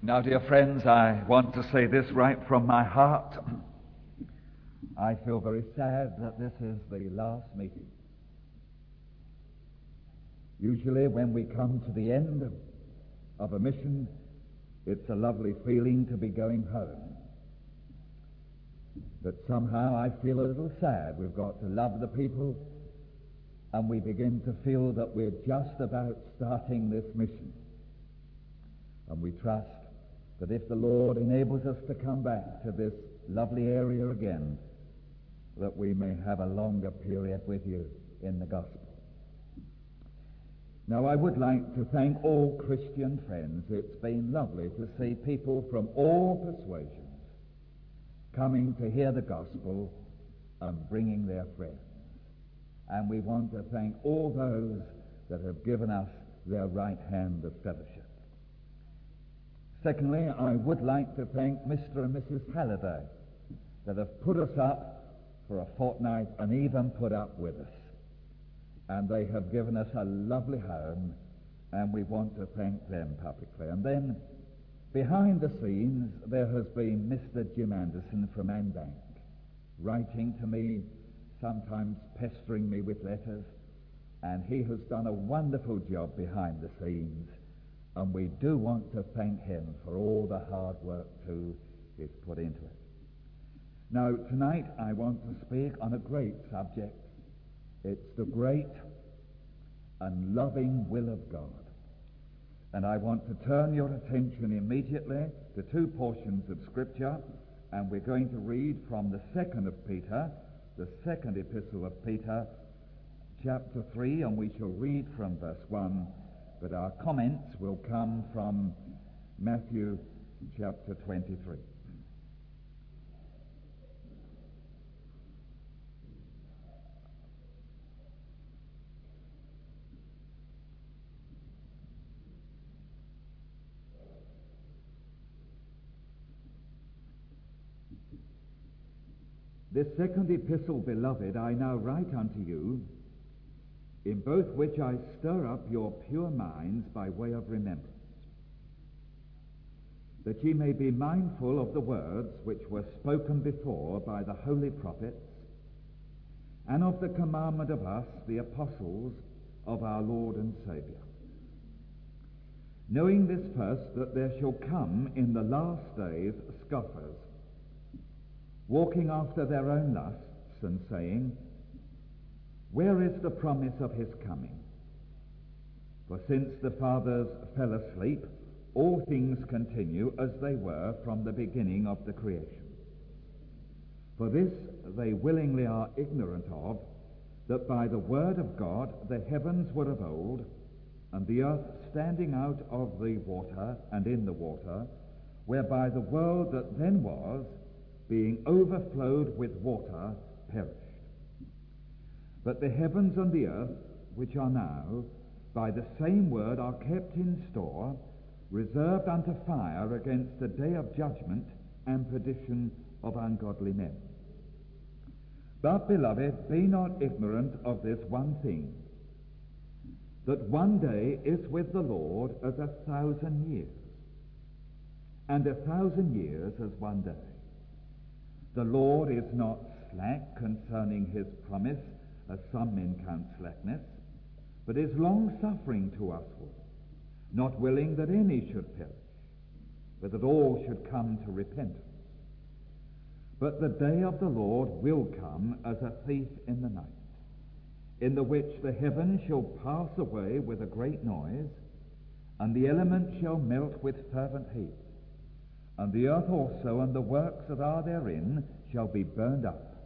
Now, dear friends, I want to say this right from my heart. I feel very sad that this is the last meeting. Usually when we come to the end of a mission, it's a lovely feeling to be going home. But somehow I feel a little sad. We've got to love the people, and we begin to feel that we're just about starting this mission. And we trust that if the Lord enables us to come back to this lovely area again, that we may have a longer period with you in the gospel. Now, I would like to thank all Christian friends. It's been lovely to see people from all persuasions coming to hear the gospel and bringing their friends. And we want to thank all those that have given us their right hand of fellowship. Secondly, I would like to thank Mr. and Mrs. Halliday that have put us up for a fortnight and even put up with us. And they have given us a lovely home, and we want to thank them publicly. And then, behind the scenes, there has been Mr. Jim Anderson from Anbank, writing to me, sometimes pestering me with letters, and he has done a wonderful job behind the scenes, and we do want to thank him for all the hard work, too, he's put into it. Now, tonight I want to speak on a great subject. It's the great and loving will of God. And I want to turn your attention immediately to two portions of Scripture, and we're going to read from the second of Peter, the second epistle of Peter, chapter 3, and we shall read from verse 1, but our comments will come from Matthew chapter 23. This second epistle, beloved, I now write unto you, in both which I stir up your pure minds by way of remembrance, that ye may be mindful of the words which were spoken before by the holy prophets, and of the commandment of us, the apostles of our Lord and Saviour. Knowing this first, that there shall come in the last days scoffers, walking after their own lusts, and saying, Where is the promise of his coming? For since the fathers fell asleep, all things continue as they were from the beginning of the creation. For this they willingly are ignorant of, that by the word of God the heavens were of old, and the earth standing out of the water and in the water, whereby the world that then was, being overflowed with water, perished. But the heavens and the earth, which are now, by the same word are kept in store, reserved unto fire against the day of judgment and perdition of ungodly men. But, beloved, be not ignorant of this one thing, that one day is with the Lord as 1,000 years, and 1,000 years as one day. The Lord is not slack concerning his promise, as some men count slackness, but is long-suffering to usward, not willing that any should perish, but that all should come to repentance. But the day of the Lord will come as a thief in the night, in the which the heavens shall pass away with a great noise, and the elements shall melt with fervent heat. And the earth also and the works that are therein shall be burned up.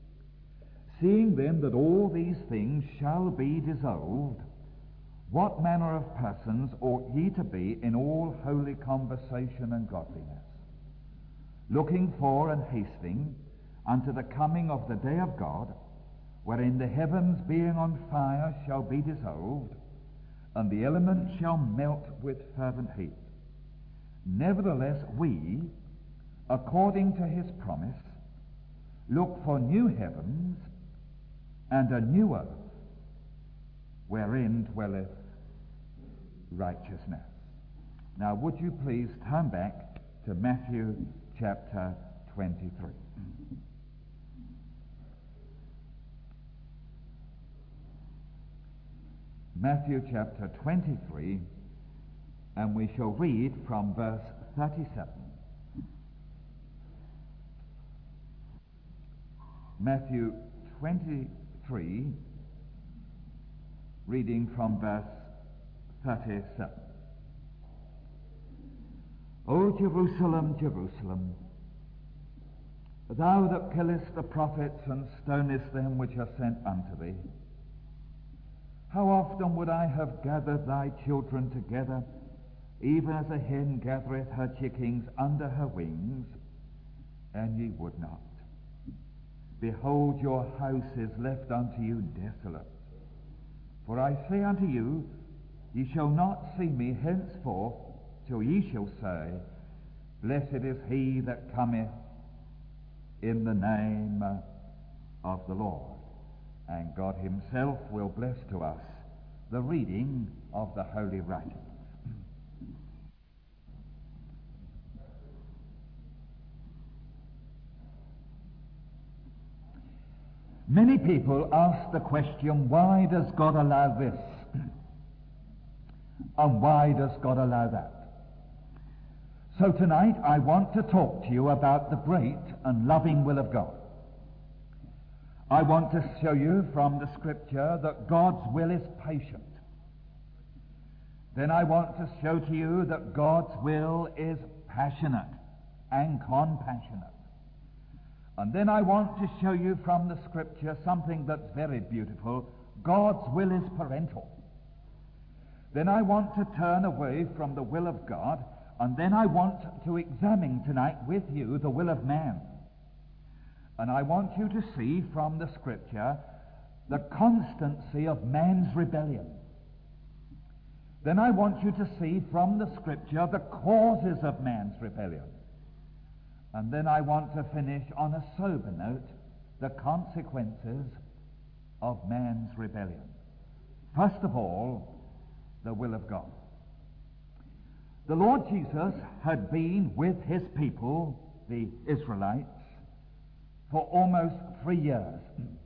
Seeing then that all these things shall be dissolved, what manner of persons ought ye to be in all holy conversation and godliness, looking for and hasting unto the coming of the day of God, wherein the heavens being on fire shall be dissolved, and the elements shall melt with fervent heat? Nevertheless, we, according to his promise, look for new heavens and a new earth, wherein dwelleth righteousness. Now, would you please turn back to Matthew chapter 23. Matthew chapter 23, and we shall read from verse 37. Matthew 23, reading from verse 37. O Jerusalem, Jerusalem, thou that killest the prophets and stonest them which are sent unto thee, how often would I have gathered thy children together, even as a hen gathereth her chickens under her wings, and ye would not. Behold, your house is left unto you desolate. For I say unto you, ye shall not see me henceforth, till ye shall say, Blessed is he that cometh in the name of the Lord. And God himself will bless to us the reading of the Holy Writings. Many people ask the question, why does God allow this? And why does God allow that? So tonight I want to talk to you about the great and loving will of God. I want to show you from the Scripture that God's will is patient. Then I want to show to you that God's will is passionate and compassionate. And then I want to show you from the Scripture something that's very beautiful. God's will is parental. Then I want to turn away from the will of God, and then I want to examine tonight with you the will of man. And I want you to see from the Scripture the constancy of man's rebellion. Then I want you to see from the Scripture the causes of man's rebellion. And then I want to finish on a sober note, the consequences of man's rebellion. First of all, the will of God. The Lord Jesus had been with his people, the Israelites, for almost 3 years.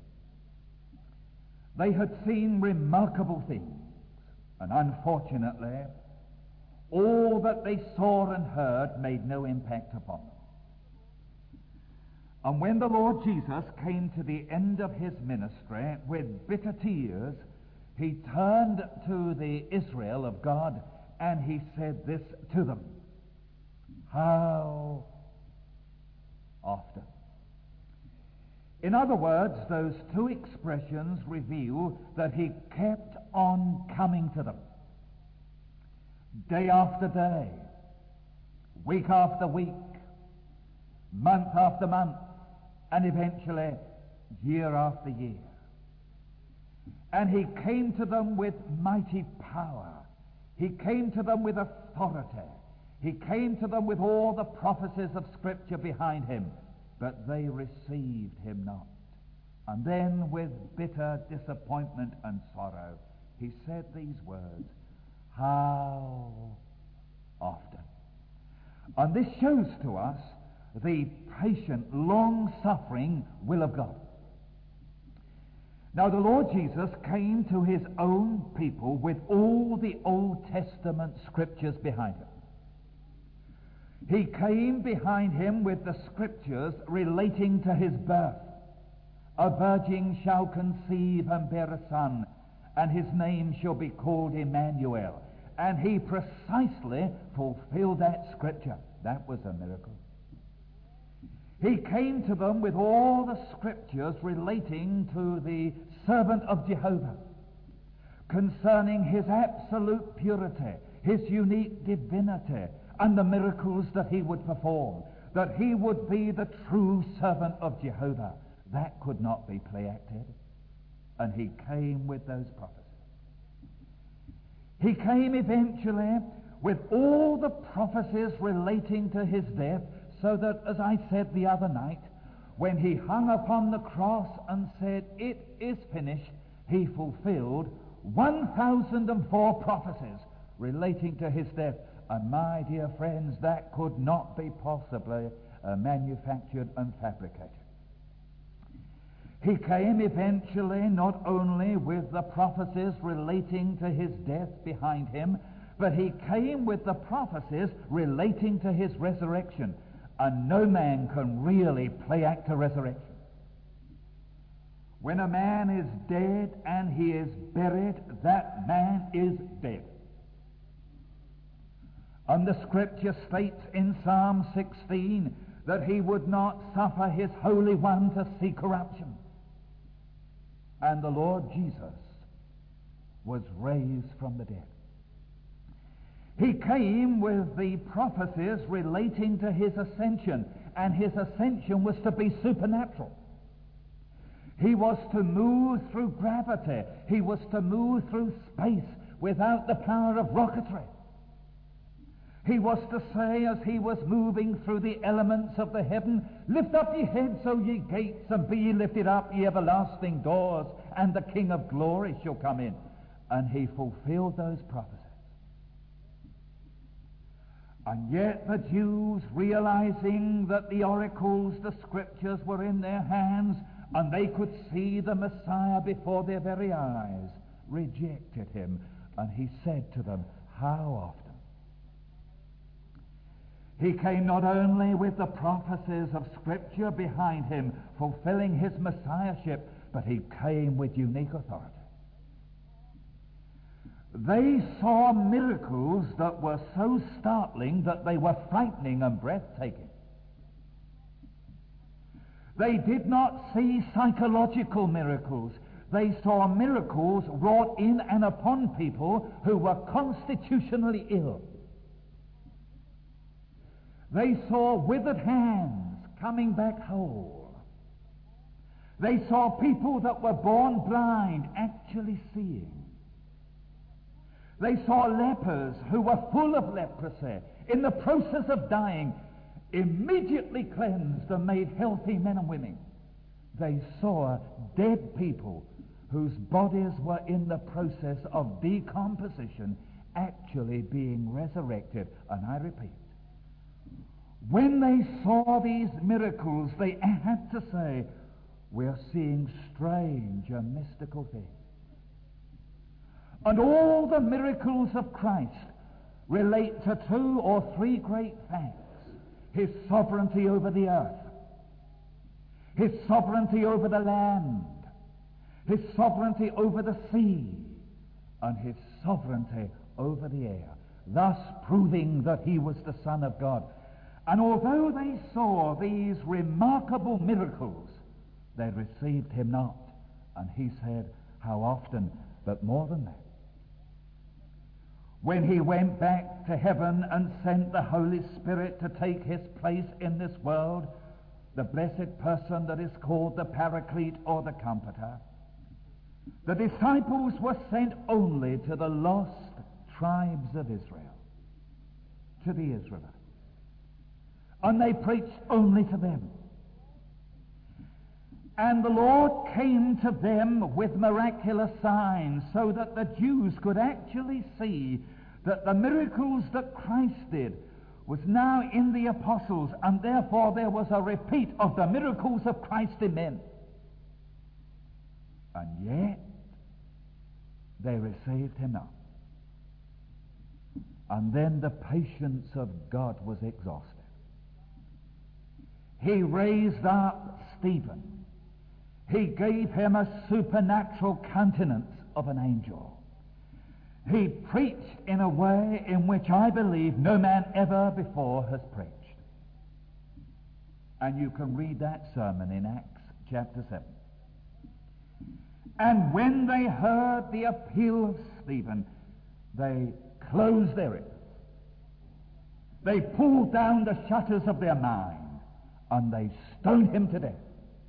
They had seen remarkable things, and unfortunately, all that they saw and heard made no impact upon them. And when the Lord Jesus came to the end of his ministry with bitter tears, he turned to the Israel of God and he said this to them, how often? In other words, those two expressions reveal that he kept on coming to them. Day after day, week after week, month after month, and eventually year after year. And he came to them with mighty power. He came to them with authority. He came to them with all the prophecies of Scripture behind him. But they received him not. And then with bitter disappointment and sorrow, he said these words, how often? And this shows to us the patient, long-suffering will of God. Now, the Lord Jesus came to his own people with all the Old Testament Scriptures behind him. He came behind him with the Scriptures relating to his birth. A virgin shall conceive and bear a son, and his name shall be called Emmanuel. And he precisely fulfilled that Scripture. That was a miracle. He came to them with all the Scriptures relating to the servant of Jehovah, concerning his absolute purity, his unique divinity, and the miracles that he would perform, that he would be the true servant of Jehovah. That could not be play-acted. And he came with those prophecies. He came eventually with all the prophecies relating to his death, so that, as I said the other night, when he hung upon the cross and said, "It is finished," he fulfilled 1,004 prophecies relating to his death. And my dear friends, that could not be possibly manufactured and fabricated. He came eventually not only with the prophecies relating to his death behind him, but he came with the prophecies relating to his resurrection. And no man can really play act a resurrection. When a man is dead and he is buried, that man is dead. And the Scripture states in Psalm 16 that he would not suffer his Holy One to see corruption. And the Lord Jesus was raised from the dead. He came with the prophecies relating to his ascension, and his ascension was to be supernatural. He was to move through gravity. He was to move through space without the power of rocketry. He was to say, as he was moving through the elements of the heaven, "Lift up ye heads, O ye gates, and be ye lifted up, ye everlasting doors, and the King of glory shall come in." And he fulfilled those prophecies. And yet the Jews, realizing that the oracles, the Scriptures, were in their hands, and they could see the Messiah before their very eyes, rejected him. And he said to them, how often? He came not only with the prophecies of Scripture behind him, fulfilling his Messiahship, but he came with unique authority. They saw miracles that were so startling that they were frightening and breathtaking. They did not see psychological miracles. They saw miracles wrought in and upon people who were constitutionally ill. They saw withered hands coming back whole. They saw people that were born blind actually seeing. They saw lepers who were full of leprosy, in the process of dying, immediately cleansed and made healthy men and women. They saw dead people whose bodies were in the process of decomposition actually being resurrected. And I repeat, when they saw these miracles, they had to say, we're seeing strange and mystical things. And all the miracles of Christ relate to 2 or 3 great facts. His sovereignty over the earth, his sovereignty over the land, his sovereignty over the sea, and his sovereignty over the air, thus proving that he was the Son of God. And although they saw these remarkable miracles, they received him not. And he said, how often? But more than that. When he went back to heaven and sent the Holy Spirit to take his place in this world, the blessed person that is called the Paraclete or the Comforter, the disciples were sent only to the lost tribes of Israel, to the Israelites. And they preached only to them. And the Lord came to them with miraculous signs so that the Jews could actually see that the miracles that Christ did was now in the apostles, and therefore there was a repeat of the miracles of Christ in men. And yet they received him not. And then the patience of God was exhausted. He raised up Stephen. He gave him a supernatural countenance of an angel. He preached in a way in which I believe no man ever before has preached. And you can read that sermon in Acts chapter 7. And when they heard the appeal of Stephen, they closed their ears. They pulled down the shutters of their mind, and they stoned him to death.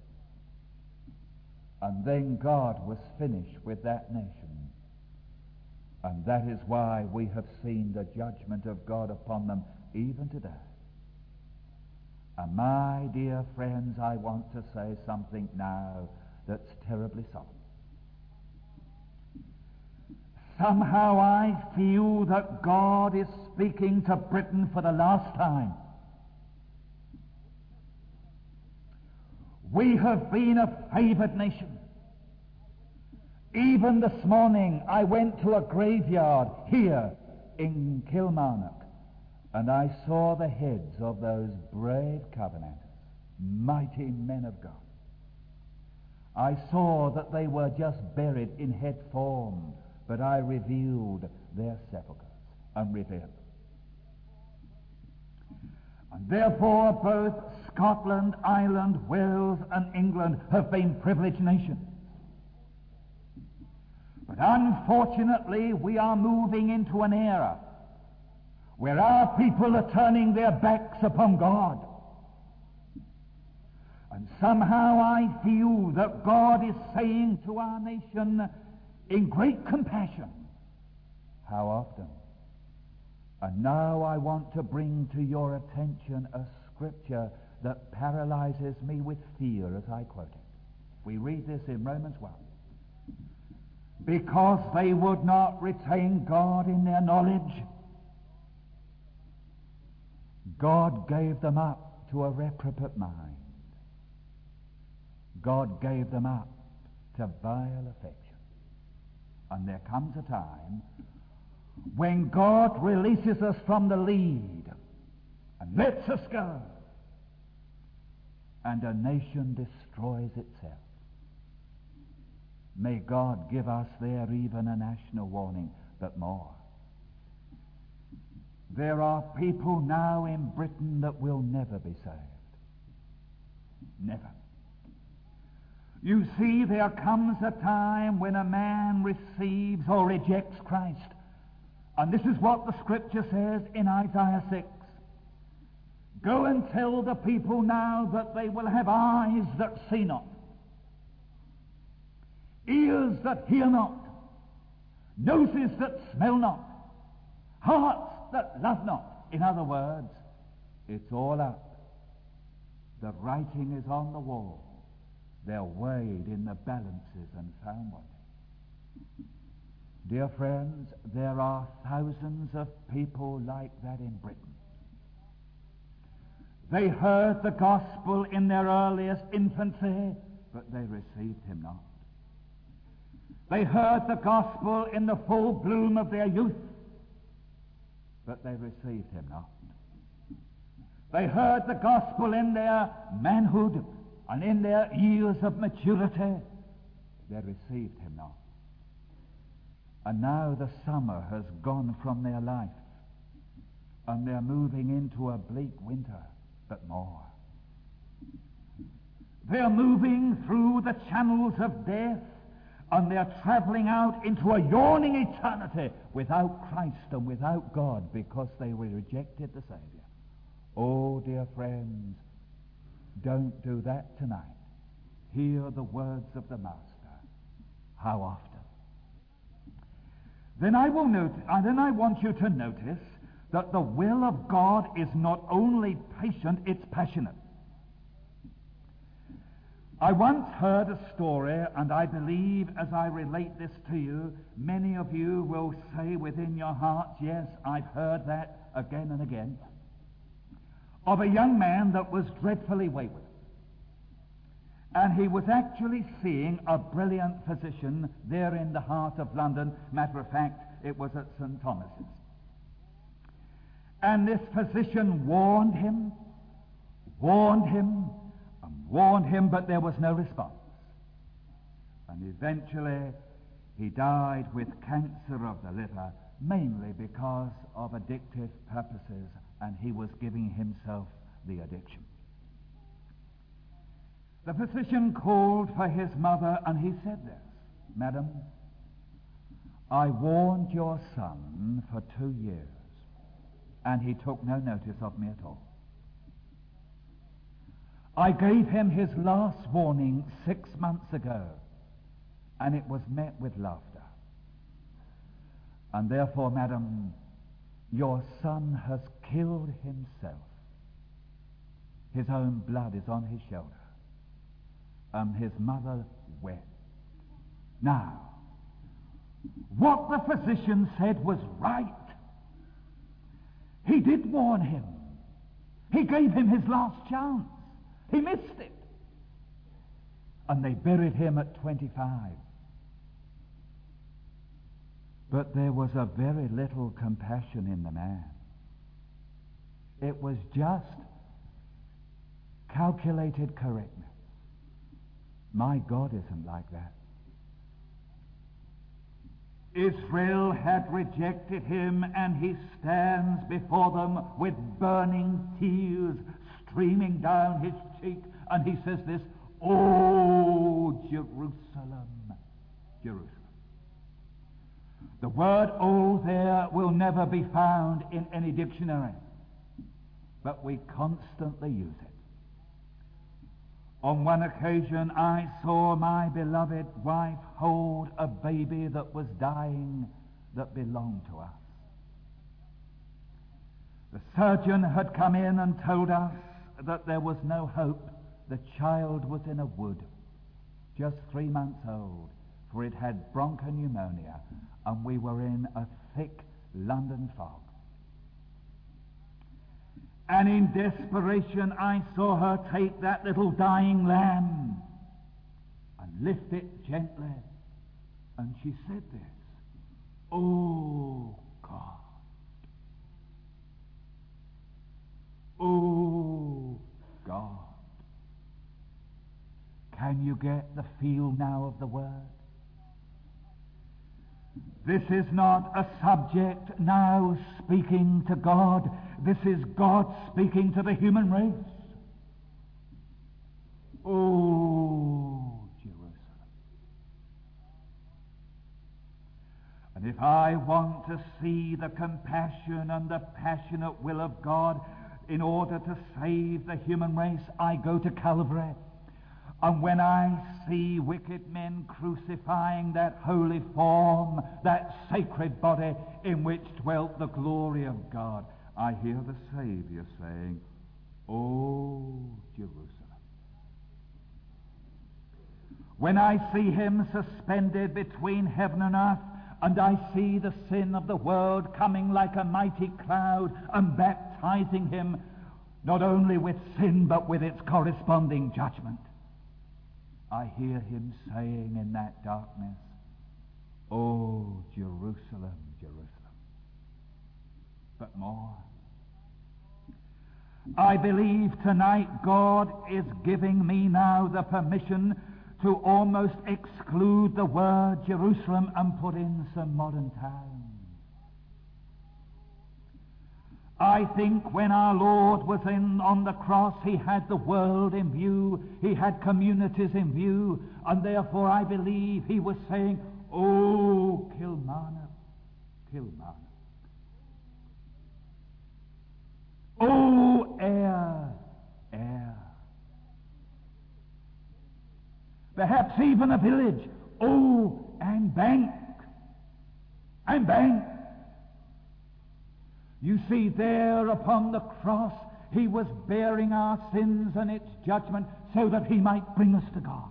And then God was finished with that nation. And that is why we have seen the judgment of God upon them even today. And my dear friends, I want to say something now that's terribly solemn. Somehow I feel that God is speaking to Britain for the last time. We have been a favoured nation. Even this morning I went to a graveyard here in Kilmarnock, and I saw the heads of those brave Covenanters, mighty men of God. I saw that they were just buried in head form, but I revealed their sepulchres and revealed them. And therefore both Scotland, Ireland, Wales and England have been privileged nations. But unfortunately we are moving into an era where our people are turning their backs upon God. And somehow I feel that God is saying to our nation in great compassion, how often? And now I want to bring to your attention a scripture that paralyzes me with fear as I quote it. We read this in Romans 1. Because they would not retain God in their knowledge, God gave them up to a reprobate mind. God gave them up to vile affection. And there comes a time when God releases us from the lead and lets us go, and a nation destroys itself. May God give us there even a national warning, but more. There are people now in Britain that will never be saved. Never. You see, there comes a time when a man receives or rejects Christ. And this is what the scripture says in Isaiah 6. Go and tell the people now that they will have eyes that see not, ears that hear not, noses that smell not, hearts that love not. In other words, it's all up. The writing is on the wall. They're weighed in the balances and found wanting. Dear friends, there are thousands of people like that in Britain. They heard the gospel in their earliest infancy, but they received him not. They heard the gospel in the full bloom of their youth, but they received him not. They heard the gospel in their manhood and in their years of maturity. They received him not. And now the summer has gone from their life, and they're moving into a bleak winter, but more. They're moving through the channels of death, and they're traveling out into a yawning eternity without Christ and without God, because they rejected the Savior. Oh, dear friends, don't do that tonight. Hear the words of the Master. How often? Then I want you to notice that the will of God is not only patient, it's passionate. I once heard a story, and I believe as I relate this to you, many of you will say within your hearts, yes, I've heard that again and again, of a young man that was dreadfully wayward. And he was actually seeing a brilliant physician there in the heart of London. Matter of fact, it was at St. Thomas's. And this physician warned him, but there was no response. And eventually he died with cancer of the liver, mainly because of addictive purposes, and he was giving himself the addiction. The physician called for his mother, and he said this, Madam, I warned your son for 2 years, and he took no notice of me at all. I gave him his last warning 6 months ago, and it was met with laughter. And therefore, madam, your son has killed himself. His own blood is on his shoulder. His mother wept. Now, What the physician said was right. He did warn him. He gave him his last chance. He missed it. And they buried him at 25. But there was a very little compassion in the man. It was just calculated correctness. My God isn't like that. Israel had rejected him, and he stands before them with burning tears streaming down his cheek, and he says this, "O Jerusalem, Jerusalem." The word "O" there will never be found in any dictionary, but we constantly use it. On one occasion I saw my beloved wife hold a baby that was dying that belonged to us. The surgeon had come in and told us that there was no hope. The child was in a wood, just 3 months old, for it had bronchopneumonia, and we were in a thick London fog. And in desperation I saw her take that little dying lamb and lift it gently. And she said this, "Oh God, oh God." Can you get the feel now of the word? This is not a subject now speaking to God. This is God speaking to the human race. Oh, Jerusalem. And if I want to see the compassion and the passionate will of God in order to save the human race, I go to Calvary. And when I see wicked men crucifying that holy form, that sacred body in which dwelt the glory of God, I hear the Savior saying, "Oh, Jerusalem." When I see him suspended between heaven and earth, and I see the sin of the world coming like a mighty cloud and baptizing him, not only with sin, but with its corresponding judgment, I hear him saying in that darkness, "Oh, Jerusalem, Jerusalem." But more, I believe tonight God is giving me now the permission to almost exclude the word Jerusalem and put in some modern towns. I think when our Lord was on the cross, he had the world in view, he had communities in view, and therefore I believe he was saying, "Oh, Kilmarnock, Kilmarnock. Oh, Ayr, Ayr." Perhaps even a village, "Oh, and Bank, and Bank." You see, there upon the cross, he was bearing our sins and its judgment so that he might bring us to God.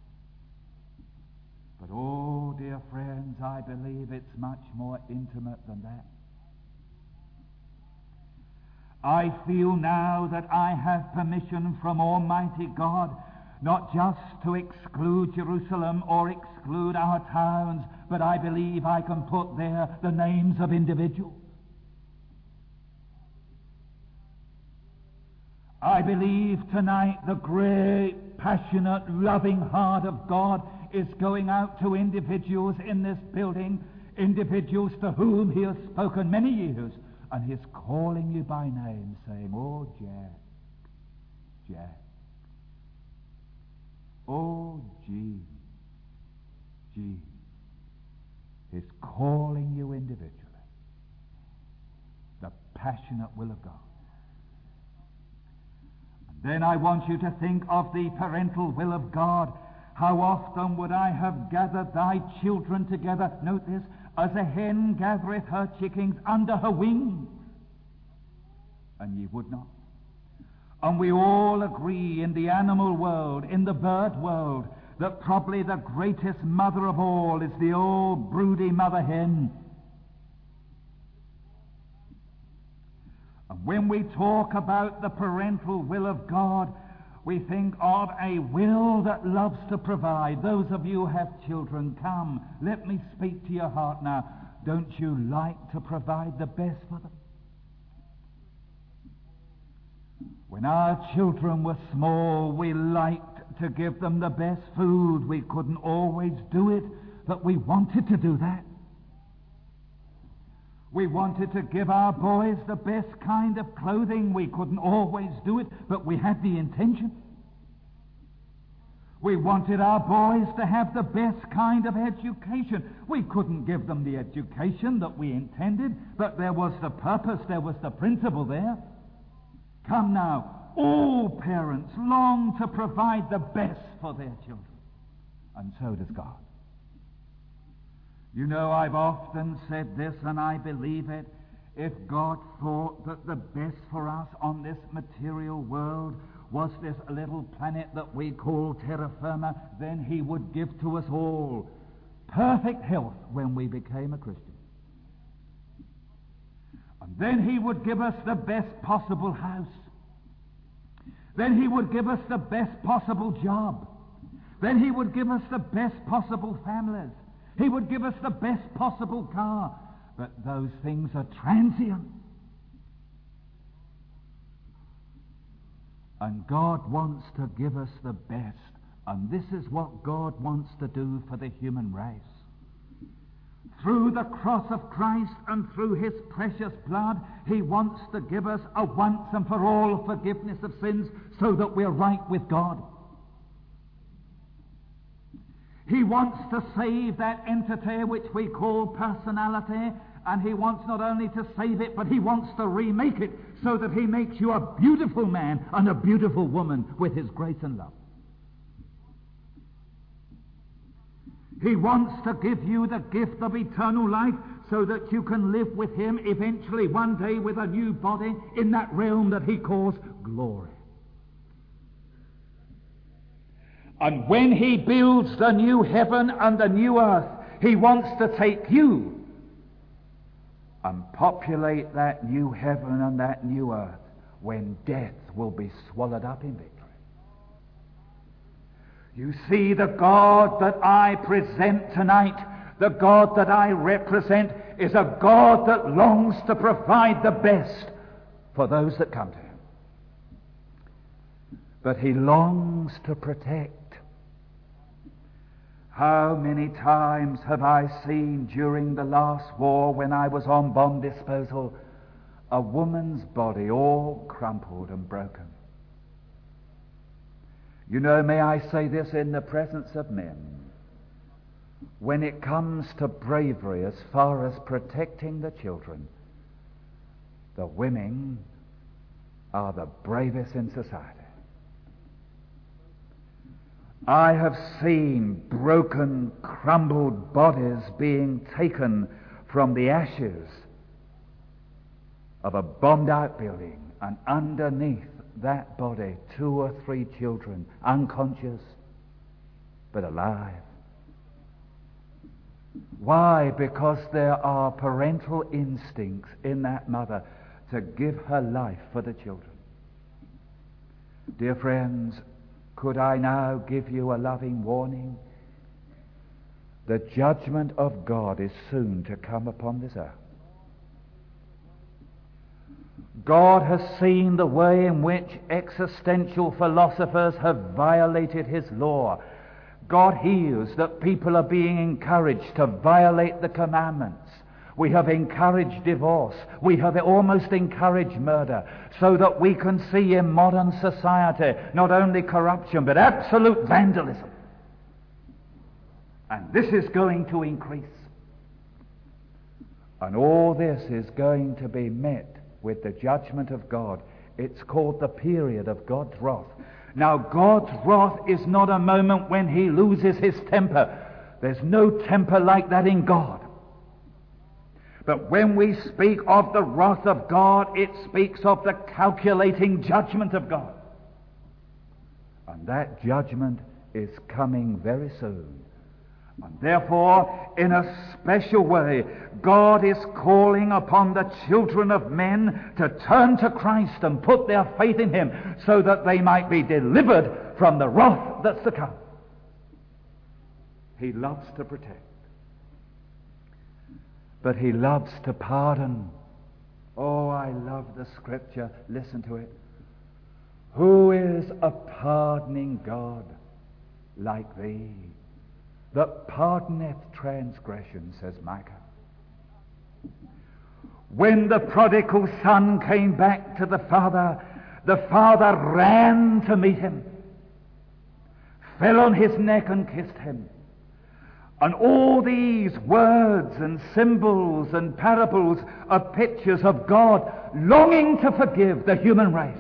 But, oh, dear friends, I believe it's much more intimate than that. I feel now that I have permission from Almighty God not just to exclude Jerusalem or exclude our towns, but I believe I can put there the names of individuals. I believe tonight the great, passionate, loving heart of God is going out to individuals in this building, individuals to whom he has spoken many years, and he's calling you by name, saying, "Oh, Jack, Jack. Oh, G, G." He's calling you individually. The passionate will of God. Then I want you to think of the parental will of God. How often would I have gathered thy children together, note this, as a hen gathereth her chickens under her wings, and ye would not. And we all agree in the animal world, in the bird world, that probably the greatest mother of all is the old broody mother hen. And when we talk about the parental will of God, we think of a will that loves to provide. Those of you who have children, come, let me speak to your heart now. Don't you like to provide the best for them? When our children were small, we liked to give them the best food. We couldn't always do it, but we wanted to do that. We wanted to give our boys the best kind of clothing. We couldn't always do it, but we had the intention. We wanted our boys to have the best kind of education. We couldn't give them the education that we intended, but there was the purpose, there was the principle there. Come now, all parents long to provide the best for their children, and so does God. You know, I've often said this, and I believe it. If God thought that the best for us on this material world was this little planet that we call terra firma, then he would give to us all perfect health when we became a Christian. And then he would give us the best possible house. Then he would give us the best possible job. Then he would give us the best possible families. He would give us the best possible car. But those things are transient. And God wants to give us the best. And this is what God wants to do for the human race. Through the cross of Christ and through his precious blood, he wants to give us a once and for all forgiveness of sins so that we're right with God. He wants to save that entity which we call personality, and he wants not only to save it, but he wants to remake it so that he makes you a beautiful man and a beautiful woman with his grace and love. He wants to give you the gift of eternal life so that you can live with him eventually one day with a new body in that realm that he calls glory. And when he builds the new heaven and the new earth, he wants to take you and populate that new heaven and that new earth when death will be swallowed up in victory. You see, the God that I present tonight, the God that I represent, is a God that longs to provide the best for those that come to him. But he longs to protect. How many times have I seen during the last war, when I was on bomb disposal, a woman's body all crumpled and broken? You know, may I say this in the presence of men, when it comes to bravery as far as protecting the children, the women are the bravest in society. I have seen broken, crumbled bodies being taken from the ashes of a bombed-out building, and underneath that body 2 or 3 children, unconscious but alive. Why? Because there are parental instincts in that mother to give her life for the children. Dear friends, could I now give you a loving warning? The judgment of God is soon to come upon this earth. God has seen the way in which existential philosophers have violated his law. God hears that people are being encouraged to violate the commandments. We have encouraged divorce. We have almost encouraged murder, so that we can see in modern society not only corruption but absolute vandalism. And this is going to increase. And all this is going to be met with the judgment of God. It's called the period of God's wrath. Now, God's wrath is not a moment when he loses his temper. There's no temper like that in God. But when we speak of the wrath of God, it speaks of the calculating judgment of God. And that judgment is coming very soon. And therefore, in a special way, God is calling upon the children of men to turn to Christ and put their faith in him so that they might be delivered from the wrath that's to come. He loves to protect, but he loves to pardon. Oh, I love the scripture. Listen to it. Who is a pardoning God like thee, that pardoneth transgression, says Micah. When the prodigal son came back to the father ran to meet him, fell on his neck and kissed him. And all these words and symbols and parables are pictures of God longing to forgive the human race.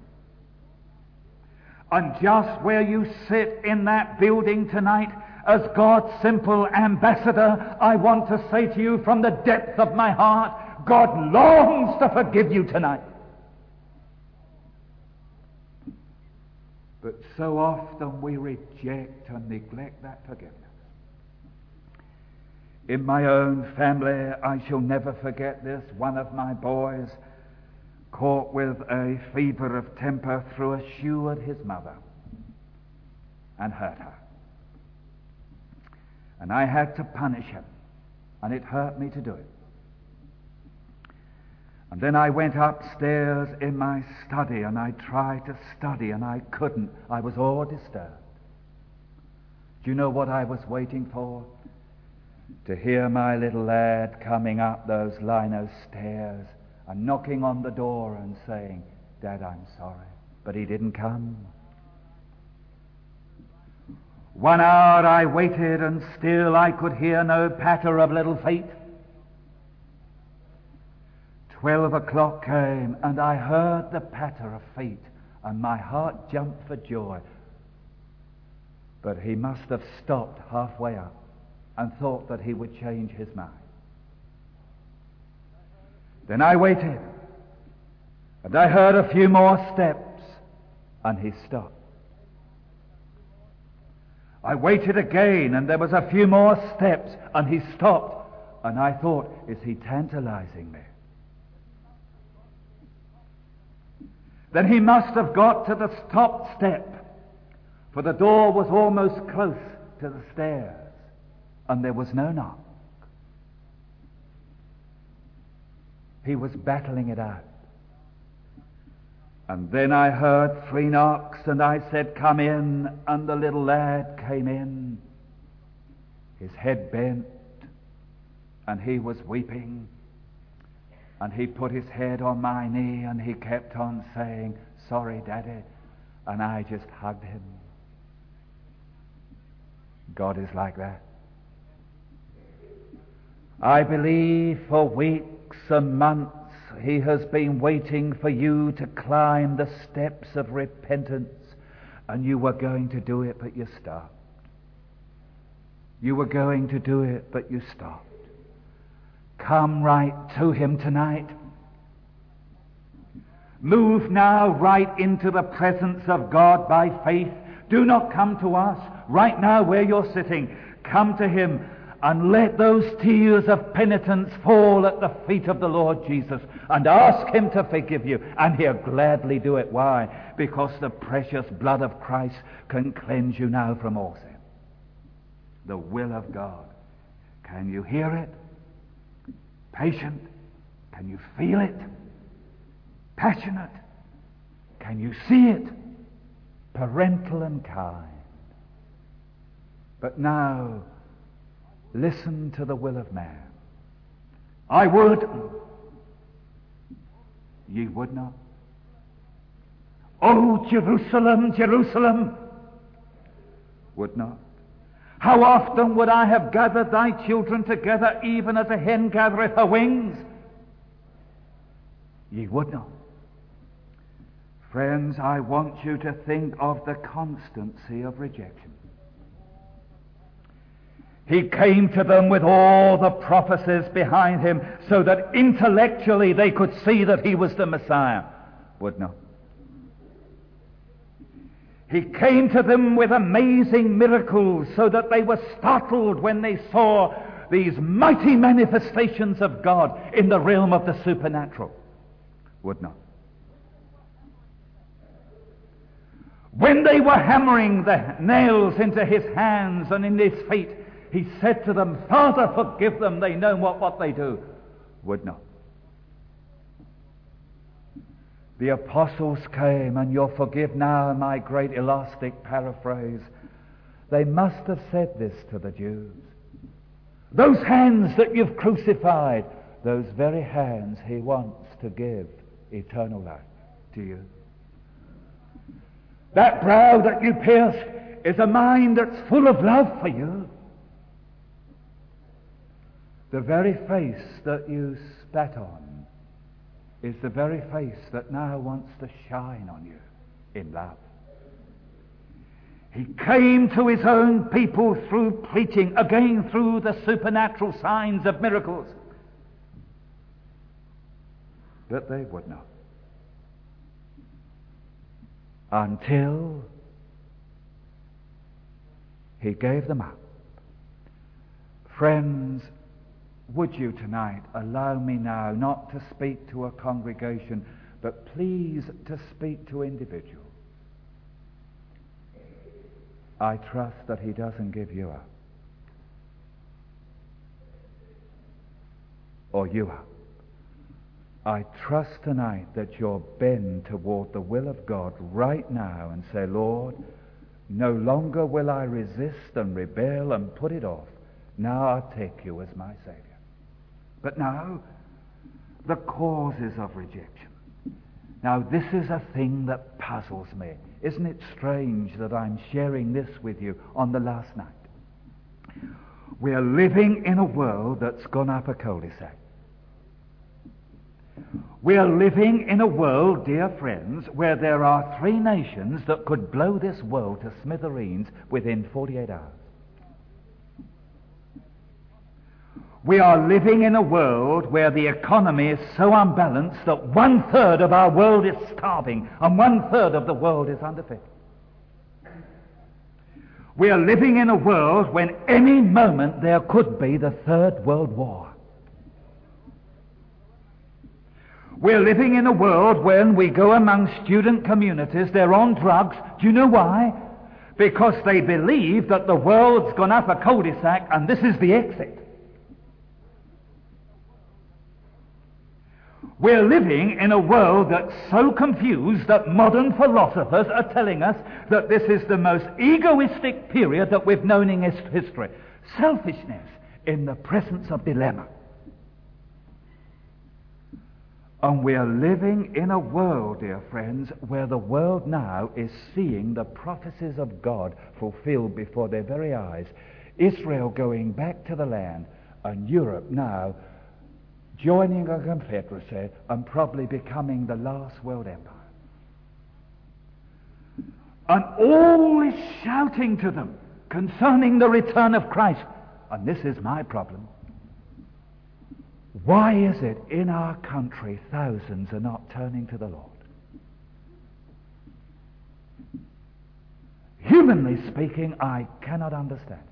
And just where you sit in that building tonight, as God's simple ambassador, I want to say to you from the depth of my heart, God longs to forgive you tonight. But so often we reject and neglect that forgiveness. In my own family, I shall never forget this. One of my boys caught with a fever of temper threw a shoe at his mother and hurt her. And I had to punish him, and it hurt me to do it. And then I went upstairs in my study, and I tried to study, and I couldn't. I was all disturbed. Do you know what I was waiting for? To hear my little lad coming up those lino stairs and knocking on the door and saying, Dad, I'm sorry. But he didn't come. 1 hour I waited, and still I could hear no patter of little feet. 12 o'clock came, and I heard the patter of feet, and my heart jumped for joy. But he must have stopped halfway up and thought that he would change his mind. Then I waited, and I heard a few more steps, and he stopped. I waited again, and there was a few more steps, and he stopped, and I thought, is he tantalizing me? Then he must have got to the top step, for the door was almost close to the stairs, and there was no knock. He was battling it out. And then I heard 3 knocks, and I said, come in, and the little lad came in, his head bent, and he was weeping, and he put his head on my knee, and he kept on saying, sorry, Daddy, and I just hugged him. God is like that. I believe for weeks and months he has been waiting for you to climb the steps of repentance, and you were going to do it, but you stopped. You were going to do it, but you stopped. Come right to him tonight. Move now right into the presence of God by faith. Do not come to us right now where you're sitting. Come to him and let those tears of penitence fall at the feet of the Lord Jesus and ask him to forgive you, and he'll gladly do it. Why? Because the precious blood of Christ can cleanse you now from all sin. The will of God. Can you hear it? Patient? Can you feel it? Passionate? Can you see it? Parental and kind. But now, listen to the will of man. I would. Ye would not. O Jerusalem, Jerusalem, would not. How often would I have gathered thy children together, even as a hen gathereth her wings? Ye would not. Friends, I want you to think of the constancy of rejection. He came to them with all the prophecies behind him so that intellectually they could see that he was the Messiah. Would not. He came to them with amazing miracles so that they were startled when they saw these mighty manifestations of God in the realm of the supernatural. Would not. When they were hammering the nails into his hands and in his feet, he said to them, Father, forgive them, they know not what they do. Would not. The apostles came, and you'll forgive now my great elastic paraphrase. They must have said this to the Jews. Those hands that you've crucified, those very hands he wants to give eternal life to you. That brow that you pierced is a mind that's full of love for you. The very face that you spat on is the very face that now wants to shine on you in love. He came to his own people through preaching, again through the supernatural signs of miracles. But they would not. Until he gave them up. Friends, would you tonight allow me now not to speak to a congregation, but please to speak to individuals. I trust that he doesn't give you up. Or you up. I trust tonight that you'll bend toward the will of God right now and say, Lord, no longer will I resist and rebel and put it off. Now I'll take you as my Savior. But now, the causes of rejection. Now this is a thing that puzzles me. Isn't it strange that I'm sharing this with you on the last night? We're living in a world that's gone up a cul-de-sac. We're living in a world, dear friends, where there are 3 nations that could blow this world to smithereens within 48 hours. We are living in a world where the economy is so unbalanced that 1/3 of our world is starving and 1/3 of the world is underfed. We are living in a world when any moment there could be the Third World War. We're living in a world when we go among student communities, they're on drugs. Do you know why? Because they believe that the world's gone up a cul-de-sac and this is the exit. We're living in a world that's so confused that modern philosophers are telling us that this is the most egoistic period that we've known in history. Selfishness in the presence of dilemma. And we are living in a world, dear friends, where the world now is seeing the prophecies of God fulfilled before their very eyes. Israel going back to the land, and Europe now joining a confederacy and probably becoming the last world empire. And all is shouting to them concerning the return of Christ. And this is my problem. Why is it in our country thousands are not turning to the Lord? Humanly speaking, I cannot understand.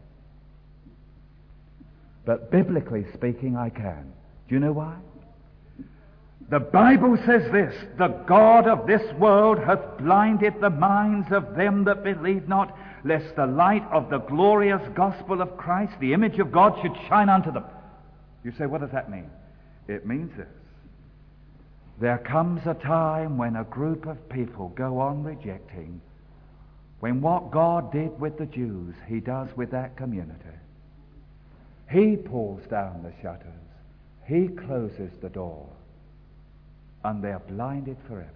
But biblically speaking, I can. Do you know why? The Bible says this, the God of this world hath blinded the minds of them that believe not, lest the light of the glorious gospel of Christ, the image of God, should shine unto them. You say, what does that mean? It means this. There comes a time when a group of people go on rejecting, when what God did with the Jews, he does with that community. He pulls down the shutters. He closes the door, and they're blinded forever.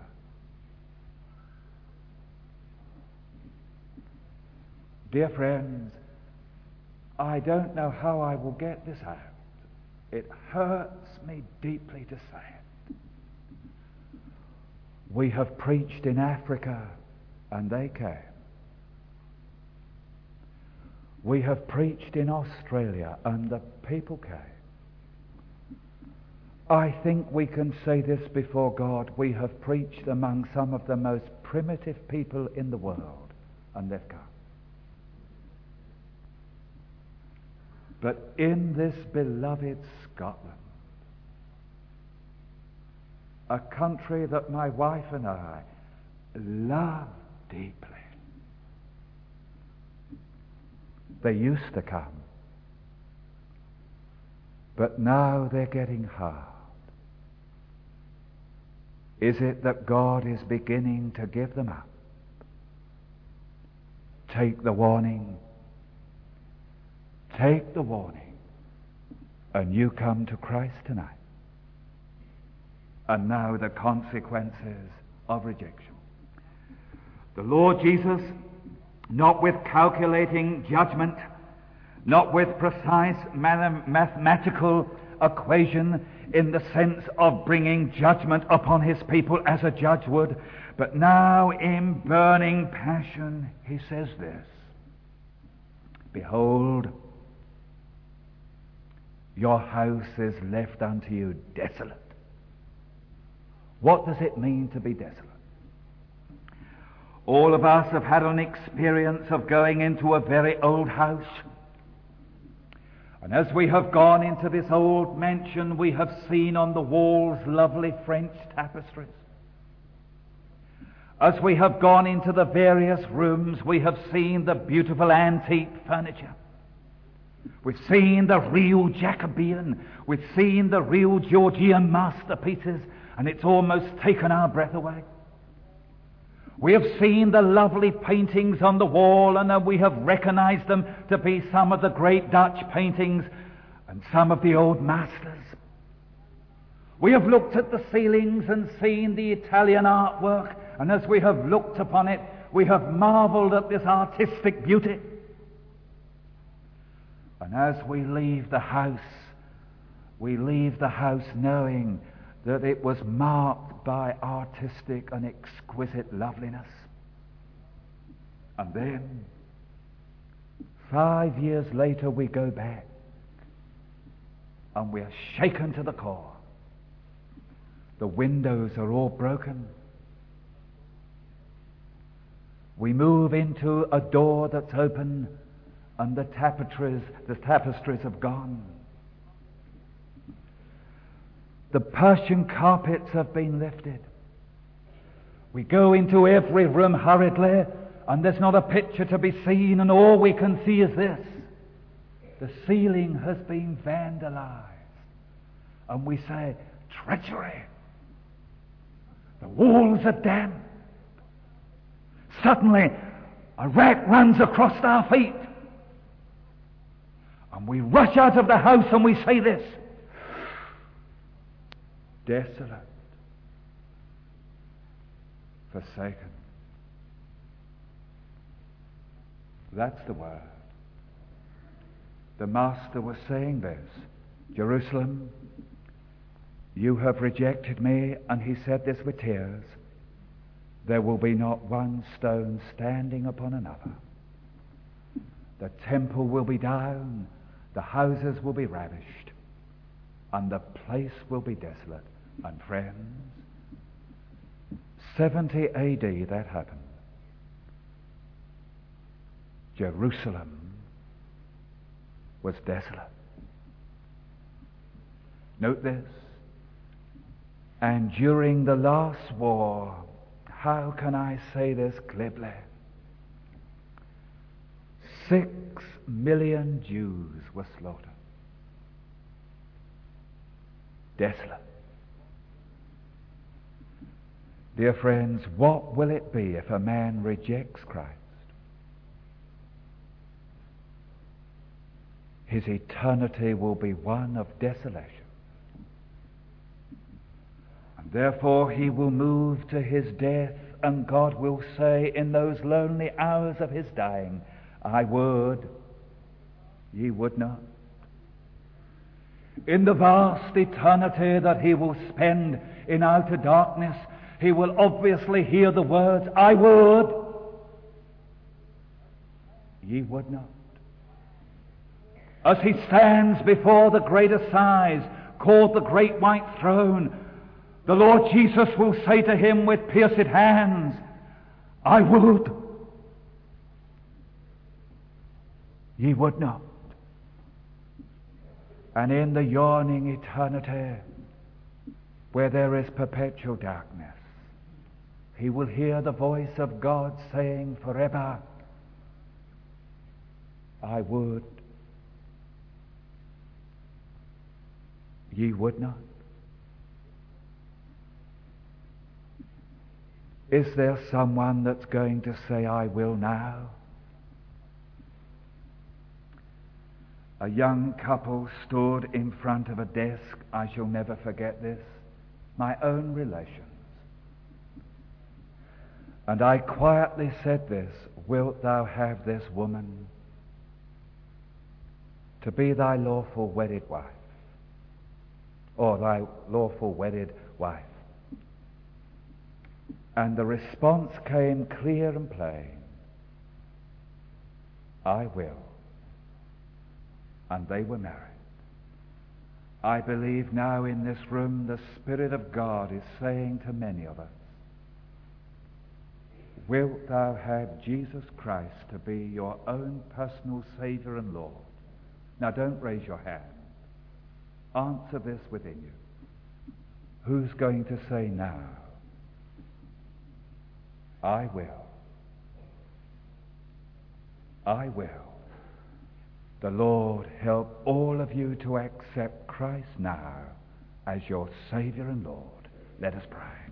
Dear friends, I don't know how I will get this out. It hurts me deeply to say it. We have preached in Africa, and they came. We have preached in Australia, and the people came. I think we can say this before God. We have preached among some of the most primitive people in the world, and they've come. But in this beloved Scotland, a country that my wife and I love deeply, they used to come, but now they're getting hard. Is it that God is beginning to give them up? Take the warning. Take the warning. And you come to Christ tonight. And now the consequences of rejection. The Lord Jesus, not with calculating judgment, not with precise mathematical equation in the sense of bringing judgment upon his people as a judge would, but now in burning passion he says this: Behold, your house is left unto you desolate. What does it mean to be desolate? All of us have had an experience of going into a very old house. And as we have gone into this old mansion, we have seen on the walls lovely French tapestries. As we have gone into the various rooms, we have seen the beautiful antique furniture. We've seen the real Jacobean. We've seen the real Georgian masterpieces, and it's almost taken our breath away. We have seen the lovely paintings on the wall, and we have recognized them to be some of the great Dutch paintings and some of the old masters. We have looked at the ceilings and seen the Italian artwork, and as we have looked upon it, we have marveled at this artistic beauty. And as we leave the house knowing that it was marked by artistic and exquisite loveliness. And then, 5 years later, we go back and we are shaken to the core. The windows are all broken. We move into a door that's open and the tapestries have gone. The Persian carpets have been lifted. We go into every room hurriedly, and there's not a picture to be seen, and all we can see is this: the ceiling has been vandalized. And we say, treachery. The walls are damp. Suddenly, a rat runs across our feet. And we rush out of the house and we say this: desolate, forsaken. That's the word. The Master was saying this: Jerusalem, you have rejected me, and he said this with tears, there will be not one stone standing upon another. The temple will be down, the houses will be ravished, and the place will be desolate. And friends, 70 AD that happened. Jerusalem was desolate. Note this. And during the last war, how can I say this glibly? 6 million Jews were slaughtered. Desolate. Dear friends, what will it be if a man rejects Christ? His eternity will be one of desolation. And therefore he will move to his death, and God will say in those lonely hours of his dying, I would, ye would not. In the vast eternity that he will spend in outer darkness, he will obviously hear the words, I would, ye would not. As he stands before the great assize, called the great white throne, the Lord Jesus will say to him with pierced hands, I would, Ye would not. And in the yawning eternity, where there is perpetual darkness, he will hear the voice of God saying forever, I would. Ye would not. Is there someone that's going to say, I will now? A young couple stood in front of a desk. I shall never forget this. My own relations. And I quietly said this, wilt thou have this woman to be thy lawful wedded wife? Or thy lawful wedded wife? And the response came clear and plain. I will. And they were married. I believe now in this room the Spirit of God is saying to many of us, wilt thou have Jesus Christ to be your own personal Saviour and Lord? Now don't raise your hand. Answer this within you. Who's going to say now? I will. I will. The Lord help all of you to accept Christ now as your Saviour and Lord. Let us pray.